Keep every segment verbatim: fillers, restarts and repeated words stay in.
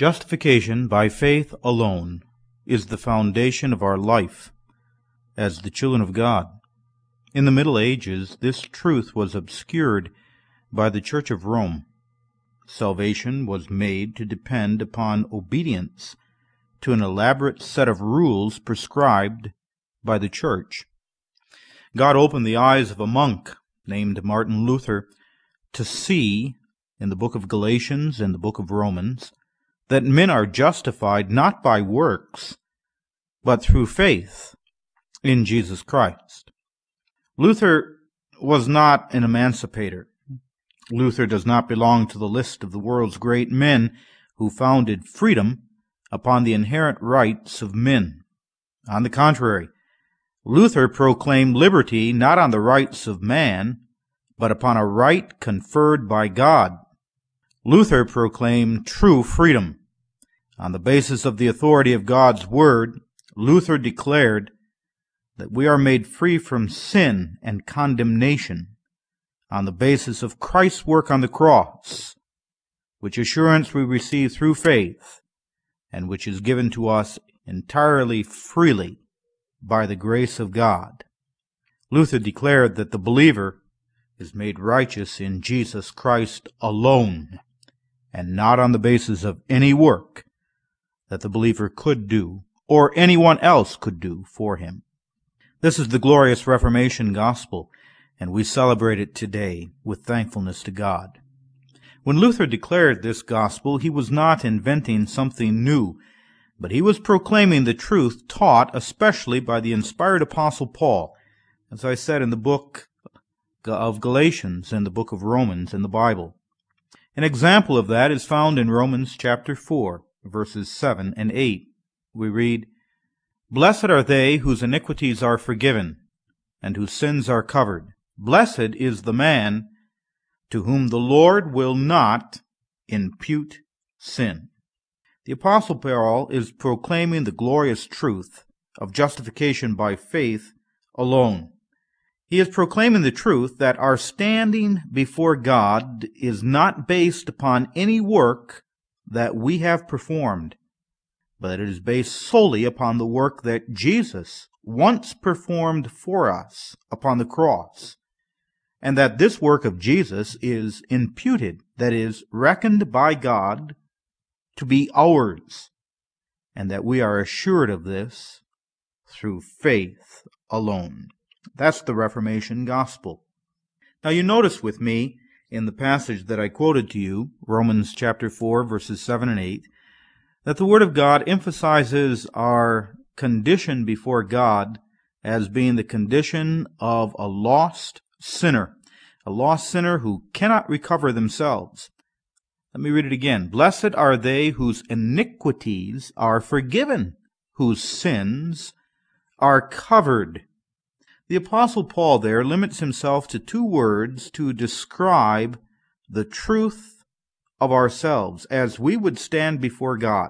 Justification by faith alone is the foundation of our life as the children of God. In the Middle Ages, this truth was obscured by the Church of Rome. Salvation was made to depend upon obedience to an elaborate set of rules prescribed by the Church. God opened the eyes of a monk named Martin Luther to see, in the book of Galatians and the book of Romans, that men are justified not by works, but through faith in Jesus Christ. Luther was not an emancipator. Luther does not belong to the list of the world's great men who founded freedom upon the inherent rights of men. On the contrary, Luther proclaimed liberty not on the rights of man, but upon a right conferred by God. Luther proclaimed true freedom. On the basis of the authority of God's Word, Luther declared that we are made free from sin and condemnation on the basis of Christ's work on the cross, which assurance we receive through faith, and which is given to us entirely freely by the grace of God. Luther declared that the believer is made righteous in Jesus Christ alone, and not on the basis of any work that the believer could do or anyone else could do for him. This is the glorious Reformation gospel, and we celebrate it today with thankfulness to God. When Luther declared this gospel, he was not inventing something new, but he was proclaiming the truth taught especially by the inspired apostle Paul, as I said in the book of Galatians and the book of Romans in the Bible. An example of that is found in Romans chapter four, verses seven and eight. We read, "Blessed are they whose iniquities are forgiven, and whose sins are covered. Blessed is the man to whom the Lord will not impute sin." The Apostle Paul is proclaiming the glorious truth of justification by faith alone. He is proclaiming the truth that our standing before God is not based upon any work that we have performed, but it is based solely upon the work that Jesus once performed for us upon the cross, and that this work of Jesus is imputed, that is, reckoned by God to be ours, and that we are assured of this through faith alone. That's the Reformation gospel. Now you notice with me in the passage that I quoted to you, Romans chapter four, verses seven and eight, that the Word of God emphasizes our condition before God as being the condition of a lost sinner, a lost sinner who cannot recover themselves. Let me read it again. "Blessed are they whose iniquities are forgiven, whose sins are covered." The Apostle Paul there limits himself to two words to describe the truth of ourselves as we would stand before God.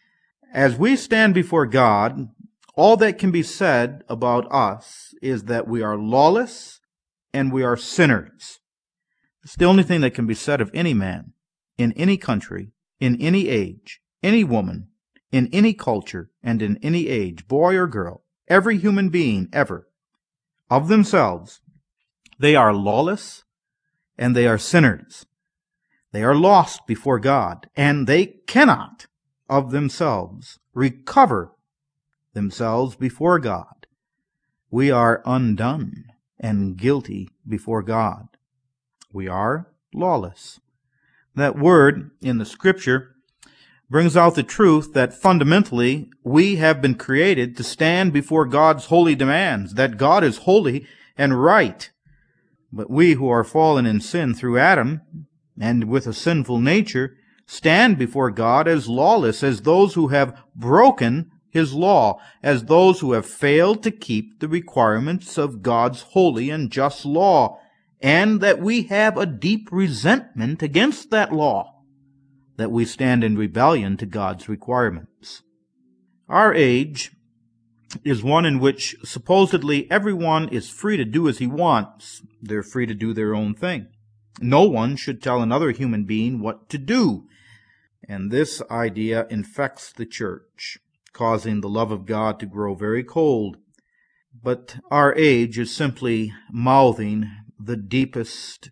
As we stand before God, all that can be said about us is that we are lawless and we are sinners. It's the only thing that can be said of any man, in any country, in any age, any woman, in any culture, and in any age, boy or girl, every human being ever. Of themselves, they are lawless and they are sinners. They are lost before God, and they cannot, of themselves, recover themselves before God. We are undone and guilty before God. We are lawless. That word in the Scripture brings out the truth that fundamentally we have been created to stand before God's holy demands, that God is holy and right. But we who are fallen in sin through Adam, and with a sinful nature, stand before God as lawless, as those who have broken His law, as those who have failed to keep the requirements of God's holy and just law, and that we have a deep resentment against that law, that we stand in rebellion to God's requirements. Our age is one in which supposedly everyone is free to do as he wants. They're free to do their own thing. No one should tell another human being what to do. And this idea infects the church, causing the love of God to grow very cold. But our age is simply mouthing the deepest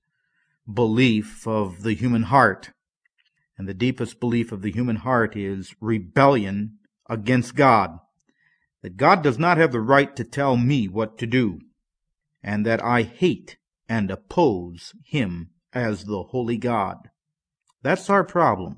belief of the human heart. And the deepest belief of the human heart is rebellion against God. That God does not have the right to tell me what to do, and that I hate and oppose Him as the holy God. That's our problem.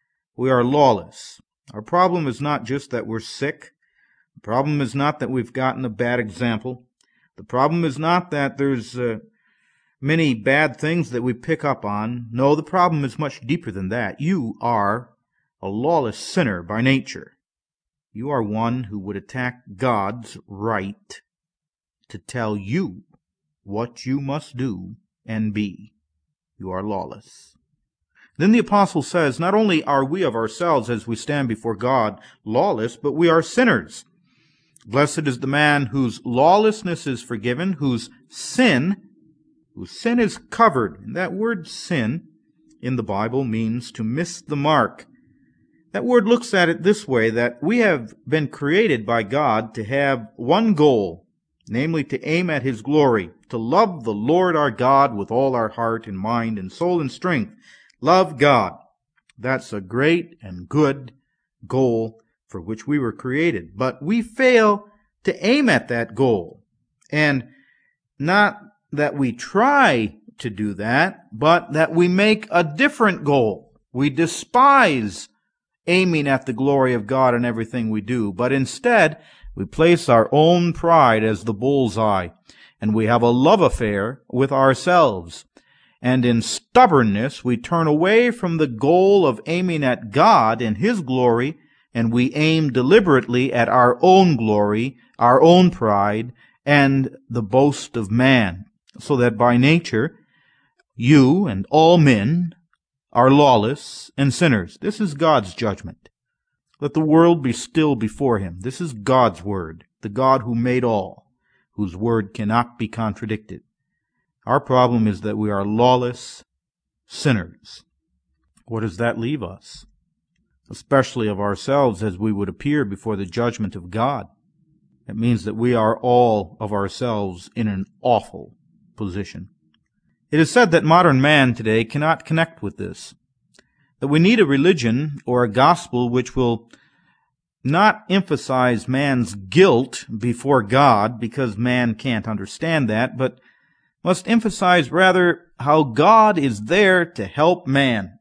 We are lawless. Our problem is not just that we're sick. The problem is not that we've gotten a bad example. The problem is not that there's uh, many bad things that we pick up on. No, the problem is much deeper than that. You are a lawless sinner by nature. You are one who would attack God's right to tell you what you must do and be. You are lawless. Then the apostle says, not only are we of ourselves as we stand before God lawless, but we are sinners. Blessed is the man whose lawlessness is forgiven, whose sin, whose sin is covered. And that word sin in the Bible means to miss the mark. That word looks at it this way, that we have been created by God to have one goal, namely to aim at His glory, to love the Lord our God with all our heart and mind and soul and strength. Love God. That's a great and good goal for which we were created. But we fail to aim at that goal. And not that we try to do that, but that we make a different goal. We despise aiming at the glory of God in everything we do, but instead we place our own pride as the bullseye, and we have a love affair with ourselves. And in stubbornness we turn away from the goal of aiming at God and His glory, and we aim deliberately at our own glory, our own pride, and the boast of man, so that by nature you and all men are lawless and sinners. This is God's judgment. Let the world be still before Him. This is God's word, the God who made all, whose word cannot be contradicted. Our problem is that we are lawless sinners. Where does that leave us? Especially of ourselves as we would appear before the judgment of God. It means that we are all of ourselves in an awful position. It is said that modern man today cannot connect with this, that we need a religion or a gospel which will not emphasize man's guilt before God, because man can't understand that, but must emphasize rather how God is there to help man.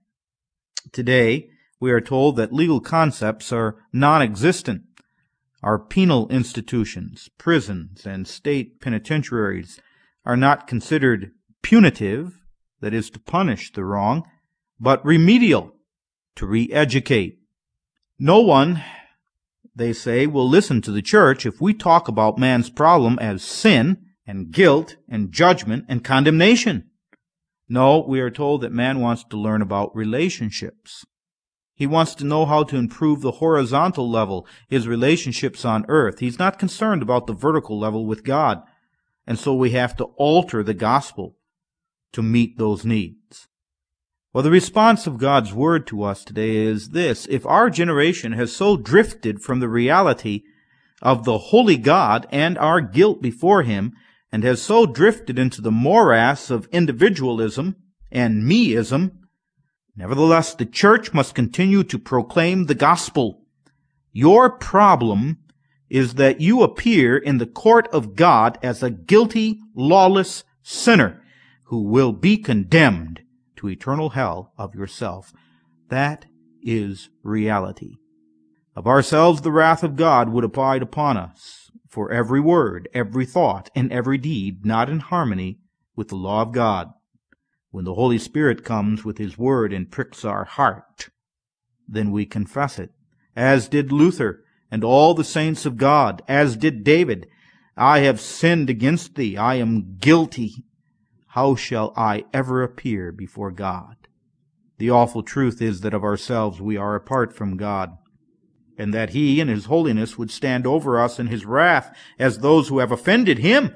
Today, we are told that legal concepts are non-existent. Our penal institutions, prisons, and state penitentiaries are not considered punitive, that is, to punish the wrong, but remedial, to re-educate. No one, they say, will listen to the church if we talk about man's problem as sin and guilt and judgment and condemnation. No, we are told that man wants to learn about relationships. He wants to know how to improve the horizontal level, his relationships on earth. He's not concerned about the vertical level with God. And so we have to alter the gospel to meet those needs. Well, the response of God's word to us today is this: if our generation has so drifted from the reality of the holy God and our guilt before Him, and has so drifted into the morass of individualism and meism, nevertheless the church must continue to proclaim the gospel. Your problem is that you appear in the court of God as a guilty, lawless sinner who will be condemned to eternal hell of yourself. That is reality. Of ourselves the wrath of God would abide upon us for every word, every thought, and every deed not in harmony with the law of God. When the Holy Spirit comes with His word and pricks our heart, then we confess it, as did Luther and all the saints of God, as did David. I have sinned against Thee. I am guilty. How shall I ever appear before God? The awful truth is that of ourselves we are apart from God, and that He in His holiness would stand over us in His wrath as those who have offended Him.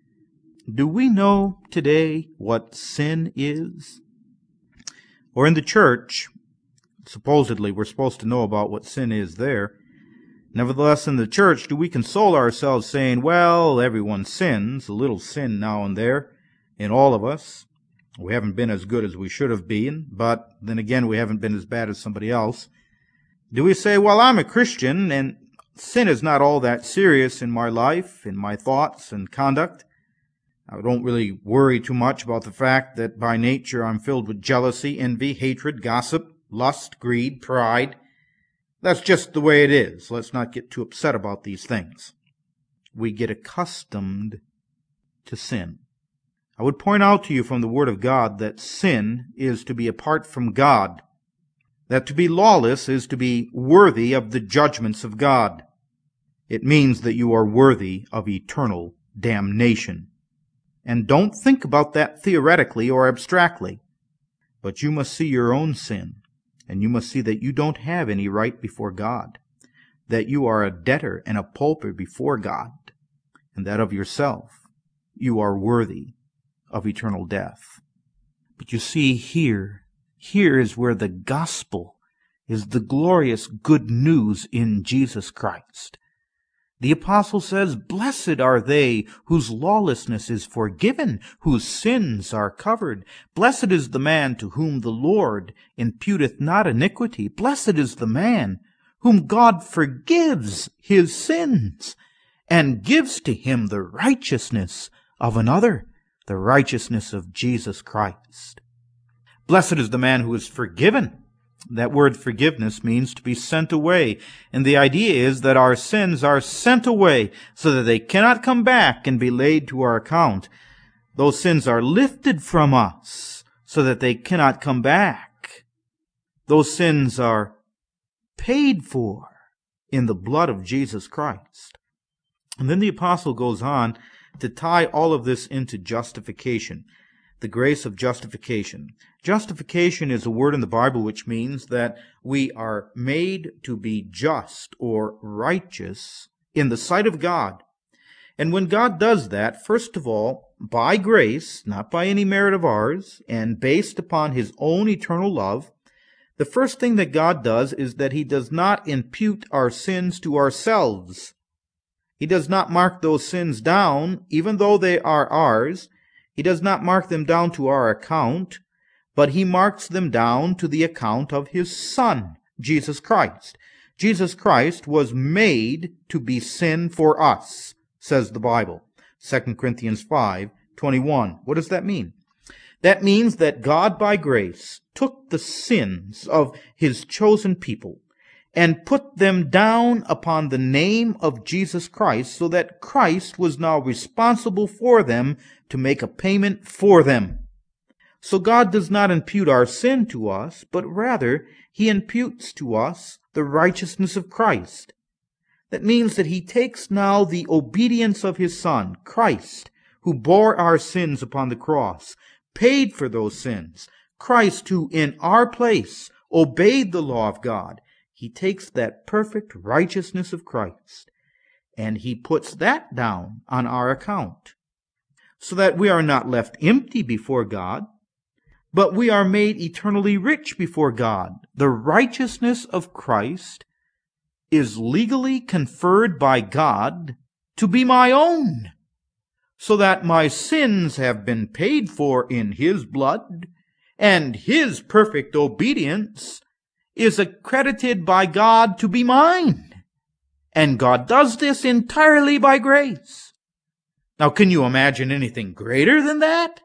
Do we know today what sin is? Or in the church, Supposedly, we're supposed to know about what sin is there. Nevertheless, in the church, do we console ourselves saying, well, everyone sins, a little sin now and there, in all of us. We haven't been as good as we should have been, but then again, we haven't been as bad as somebody else. Do we say, well, I'm a Christian, and sin is not all that serious in my life, in my thoughts and conduct. I don't really worry too much about the fact that by nature I'm filled with jealousy, envy, hatred, gossip, lust, greed, pride. That's just the way it is. Let's not get too upset about these things. We get accustomed to sin. I would point out to you from the Word of God that sin is to be apart from God, that to be lawless is to be worthy of the judgments of God. It means that you are worthy of eternal damnation. And don't think about that theoretically or abstractly, but you must see your own sin, and you must see that you don't have any right before God, that you are a debtor and a pauper before God, and that of yourself you are worthy of eternal death. But you see, here, here is where the gospel is the glorious good news in Jesus Christ. The apostle says, blessed are they whose lawlessness is forgiven, whose sins are covered. Blessed is the man to whom the Lord imputeth not iniquity. Blessed is the man whom God forgives his sins and gives to him the righteousness of another, the righteousness of Jesus Christ. Blessed is the man who is forgiven. That word forgiveness means to be sent away. And the idea is that our sins are sent away so that they cannot come back and be laid to our account. Those sins are lifted from us so that they cannot come back. Those sins are paid for in the blood of Jesus Christ. And then the apostle goes on to tie all of this into justification, the grace of justification. Justification is a word in the Bible which means that we are made to be just or righteous in the sight of God. And when God does that, first of all, by grace, not by any merit of ours, and based upon His own eternal love, the first thing that God does is that He does not impute our sins to ourselves. He does not mark those sins down, even though they are ours. He does not mark them down to our account, but He marks them down to the account of His Son, Jesus Christ. Jesus Christ was made to be sin for us, says the Bible. Second Corinthians five twenty-one. What does that mean? That means that God, by grace, took the sins of His chosen people and put them down upon the name of Jesus Christ, so that Christ was now responsible for them to make a payment for them. So God does not impute our sin to us, but rather He imputes to us the righteousness of Christ. That means that He takes now the obedience of His Son, Christ, who bore our sins upon the cross, paid for those sins. Christ, who in our place obeyed the law of God, He takes that perfect righteousness of Christ and He puts that down on our account, so that we are not left empty before God, but we are made eternally rich before God. The righteousness of Christ is legally conferred by God to be my own, so that my sins have been paid for in His blood, and His perfect obedience is accredited by God to be mine. And God does this entirely by grace. Now, can you imagine anything greater than that?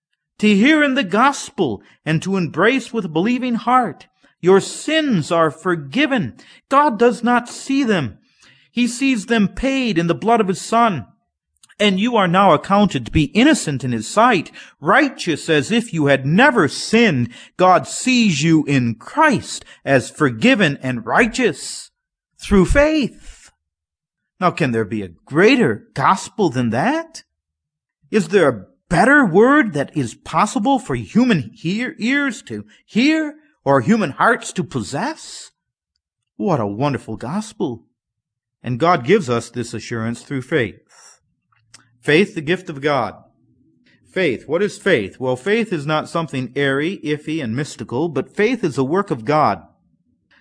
To hear in the gospel and to embrace with a believing heart, your sins are forgiven. God does not see them. He sees them paid in the blood of His Son. And you are now accounted to be innocent in His sight, righteous as if you had never sinned. God sees you in Christ as forgiven and righteous through faith. Now, can there be a greater gospel than that? Is there a better word that is possible for human hear, ears to hear or human hearts to possess? What a wonderful gospel. And God gives us this assurance through faith. Faith, the gift of God. Faith. What is faith? Well, faith is not something airy, iffy, and mystical, but faith is a work of God.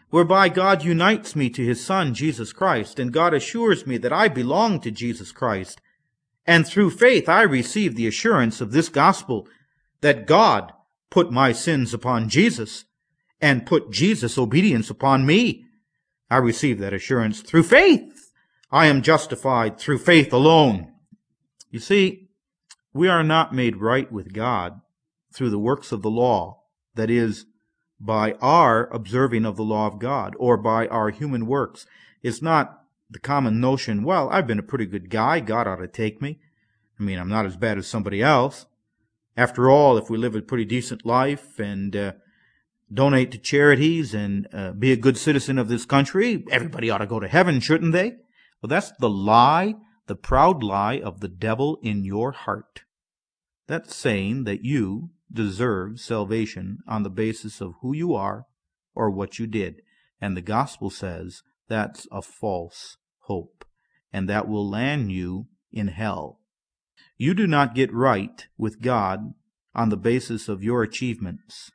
whereby God unites me to his Son, Jesus Christ, and God assures me that I belong to Jesus Christ. And through faith I receive the assurance of this gospel, that God put my sins upon Jesus, and put Jesus' obedience upon me. I receive that assurance through faith. I am justified through faith alone. You see, we are not made right with God through the works of the law, that is, by our observing of the law of God, or by our human works. It's not the common notion, well, I've been a pretty good guy, God ought to take me. I mean, I'm not as bad as somebody else. After all, if we live a pretty decent life and uh, donate to charities and uh, be a good citizen of this country, everybody ought to go to heaven, shouldn't they? Well, that's the lie, the proud lie of the devil in your heart. That's saying that you deserve salvation on the basis of who you are or what you did. And the gospel says that's a false hope, and that will land you in hell. You do not get right with God on the basis of your achievements,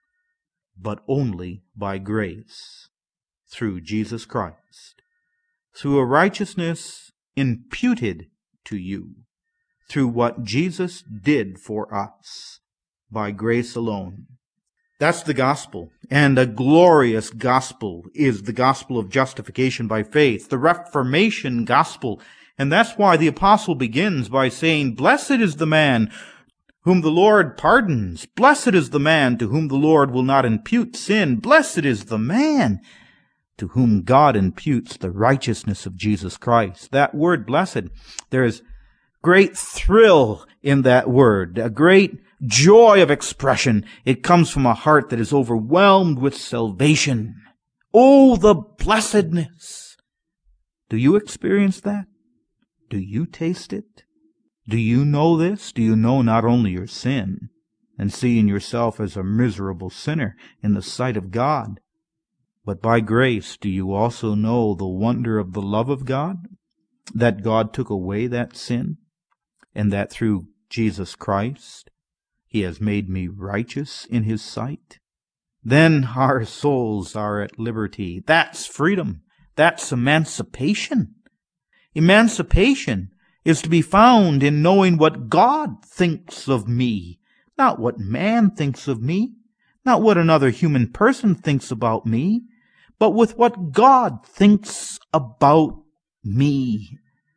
but only by grace, through Jesus Christ, through a righteousness imputed to you, through what Jesus did for us, by grace alone. That's the gospel, and a glorious gospel is the gospel of justification by faith, the Reformation gospel. And that's why the apostle begins by saying, "Blessed is the man whom the Lord pardons. Blessed is the man to whom the Lord will not impute sin. Blessed is the man to whom God imputes the righteousness of Jesus Christ." That word blessed, there is great thrill in that word, a great joy of expression. It comes from a heart that is overwhelmed with salvation. Oh, the blessedness! Do you experience that? Do you taste it? Do you know this? Do you know not only your sin, and seeing yourself as a miserable sinner in the sight of God, but by grace do you also know the wonder of the love of God, that God took away that sin, and that through Jesus Christ he has made me righteous in his sight? Then our souls are at liberty. That's freedom. That's emancipation. Emancipation is to be found in knowing what God thinks of me, not what man thinks of me, not what another human person thinks about me, but with what God thinks about me.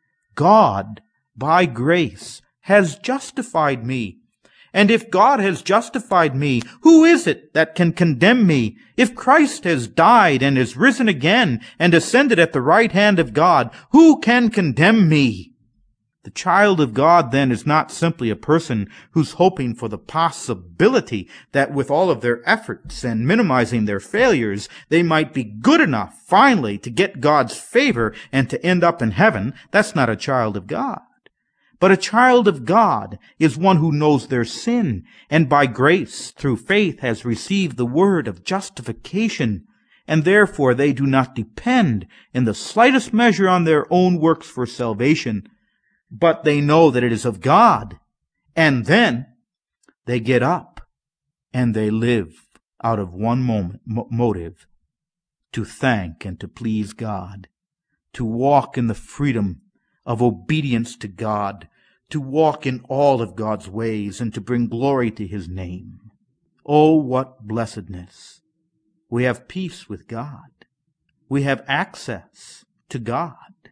God, by grace, has justified me. And if God has justified me, who is it that can condemn me? If Christ has died and is risen again and ascended at the right hand of God, who can condemn me? The child of God, then, is not simply a person who's hoping for the possibility that with all of their efforts and minimizing their failures, they might be good enough finally to get God's favor and to end up in heaven. That's not a child of God. But a child of God is one who knows their sin, and by grace, through faith, has received the word of justification, and therefore they do not depend in the slightest measure on their own works for salvation, but they know that it is of God. And then they get up and they live out of one moment, mo- motive, to thank and to please God, to walk in the freedom of obedience to God, to walk in all of God's ways, and to bring glory to his name. Oh, what blessedness! We have peace with God. We have access to God.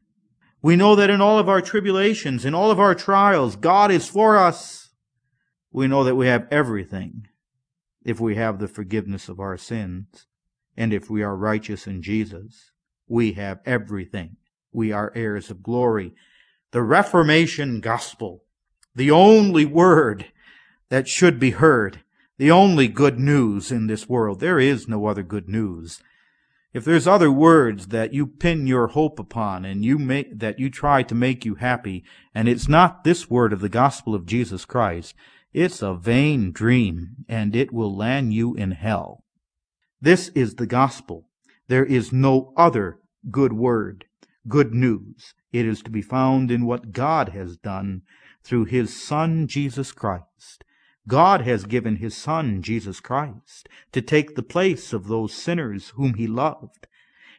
We know that in all of our tribulations, in all of our trials, God is for us. We know that we have everything if we have the forgiveness of our sins, and if we are righteous in Jesus. We have everything. We are heirs of glory. The Reformation gospel, the only word that should be heard, the only good news in this world. There is no other good news. If there's other words that you pin your hope upon and you make, that you try to make you happy, and it's not this word of the gospel of Jesus Christ, it's a vain dream, and it will land you in hell. This is the gospel. There is no other good word, good news. It is to be found in what God has done through his Son, Jesus Christ. God has given his Son, Jesus Christ, to take the place of those sinners whom he loved.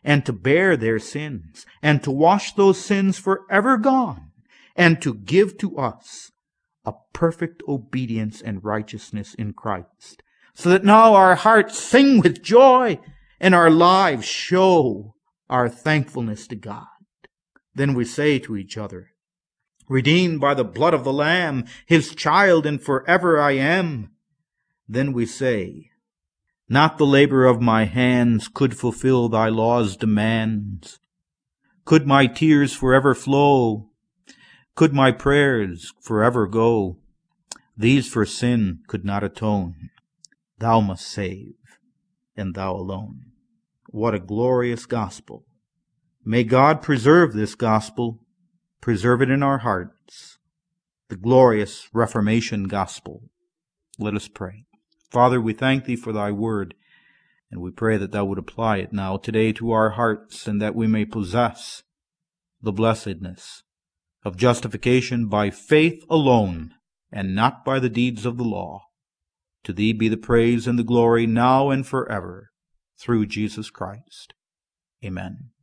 and to bear their sins, and to wash those sins forever gone, and to give to us a perfect obedience and righteousness in Christ, so that now our hearts sing with joy and our lives show our thankfulness to God. Then we say to each other, redeemed by the blood of the Lamb, his child, and forever I am. Then we say, not the labor of my hands could fulfill thy law's demands. Could my tears forever flow? Could my prayers forever go? These for sin could not atone. Thou must save, and thou alone. What a glorious gospel. May God preserve this gospel, preserve it in our hearts, the glorious Reformation gospel. Let us pray. Father, we thank thee for thy word, and we pray that thou would apply it now today to our hearts, and that we may possess the blessedness of justification by faith alone, and not by the deeds of the law. To thee be the praise and the glory now and forever, through Jesus Christ. Amen.